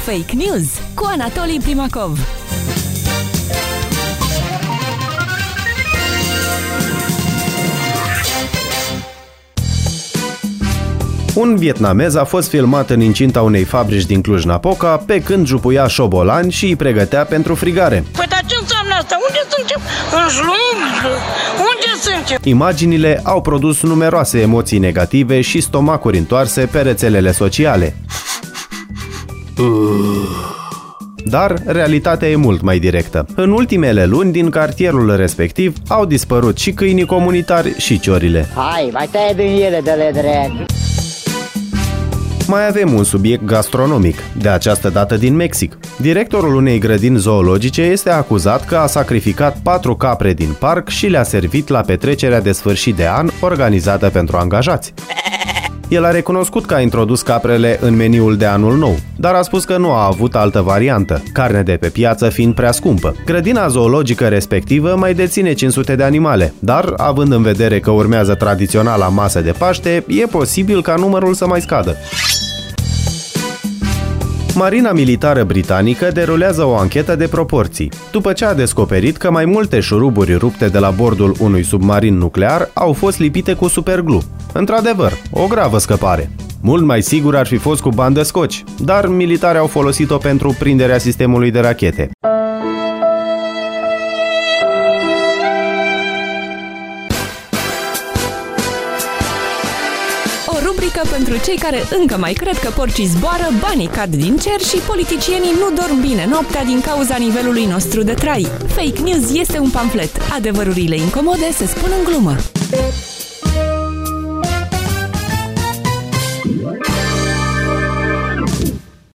Fake News cu Anatolii Primacov. Un vietnamez a fost filmat în incinta unei fabrici din Cluj-Napoca pe când jupuia șobolani și îi pregătea pentru frigare. Păi dar ce înseamnă asta? Unde suntem? În șlung? Unde suntem? Imaginile au produs numeroase emoții negative și stomacuri întoarse pe rețelele sociale. Dar realitatea e mult mai directă. În ultimele luni, din cartierul respectiv, au dispărut și câinii comunitari și ciorile. Hai, mai taie din ele de le drag. Mai avem un subiect gastronomic, de această dată din Mexic. Directorul unei grădini zoologice este acuzat că a sacrificat 4 capre din parc și le-a servit la petrecerea de sfârșit de an organizată pentru angajați. El a recunoscut că a introdus caprele în meniul de anul nou, dar a spus că nu a avut altă variantă, carne de pe piață fiind prea scumpă. Grădina zoologică respectivă mai deține 500 de animale, dar, având în vedere că urmează tradiționala masă de Paște, e posibil ca numărul să mai scadă. Marina militară britanică derulează o anchetă de proporții, după ce a descoperit că mai multe șuruburi rupte de la bordul unui submarin nuclear au fost lipite cu superglu. Într-adevăr, o gravă scăpare. Mult mai sigur ar fi fost cu bandă scoci, dar militarii au folosit-o pentru prinderea sistemului de rachete. Rubrică pentru cei care încă mai cred că porcii zboară, banii cad din cer și politicienii nu dorm bine noaptea din cauza nivelului nostru de trai. Fake News este un pamflet. Adevărurile incomode se spun în glumă.